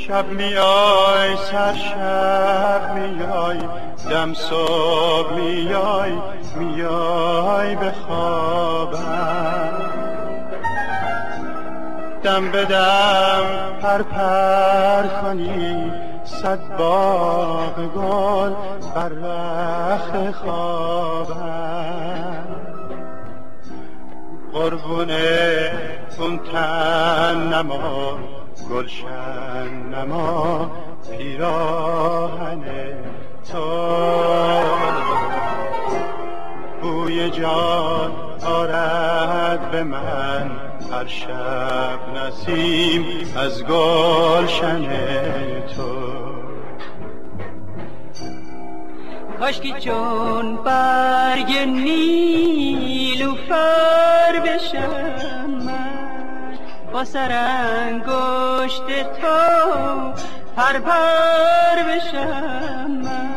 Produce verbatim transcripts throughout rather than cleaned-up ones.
شب میای سر شب میای دم صبح میای میای به خوابم دم به دم پر پر کنی صد باغ گل بر رخت خوابم قربونه اون تن نما گلشن نما پیراهن تو بوی جان آرد به من هر شب نسیم از گلشن تو کاشکی چون برگ نیلوفر بشم من با سرانگشت تو پر پر بشم من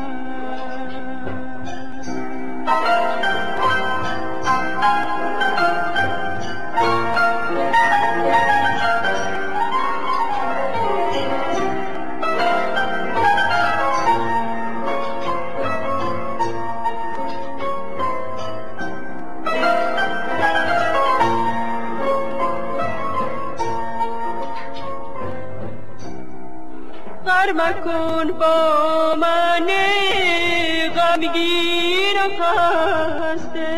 غر مکن با من غمگین و خسته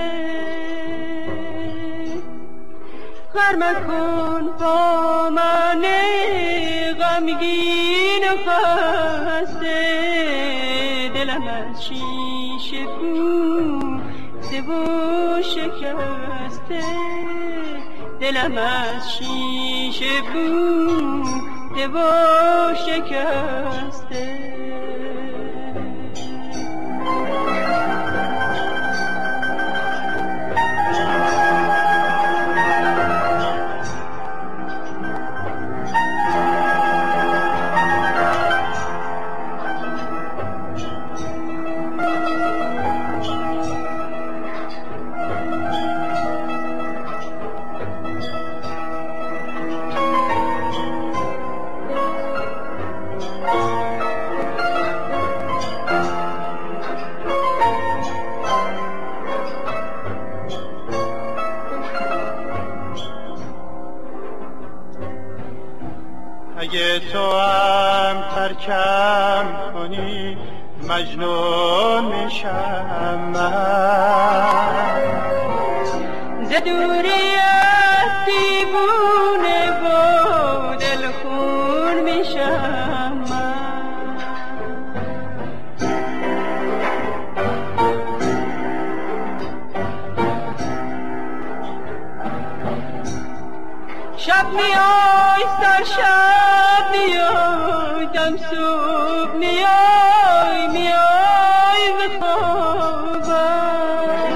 غر مکن با من غمگین و خسته دلم از شیشه بوده و شکسته دلم از شیشه بوده و شکسته اگه تو هم ترکم کنی مجنون میشم من ز دوریت دیوونه و دلخون میشم من شب میای سر شب میای دم صبح میای میای به خوابم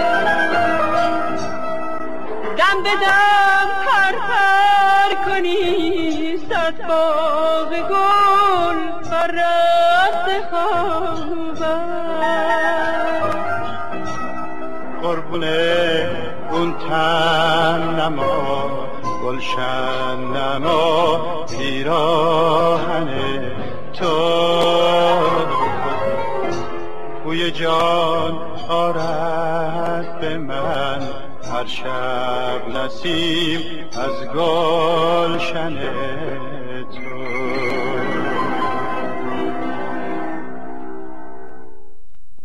دم به دم پر پر کنی صد باغ گل بر رخت خوابم قربونه اون تن نما گلشن نما پیراهن تو بوی جان آرد به من هر شب نسیم از گلشن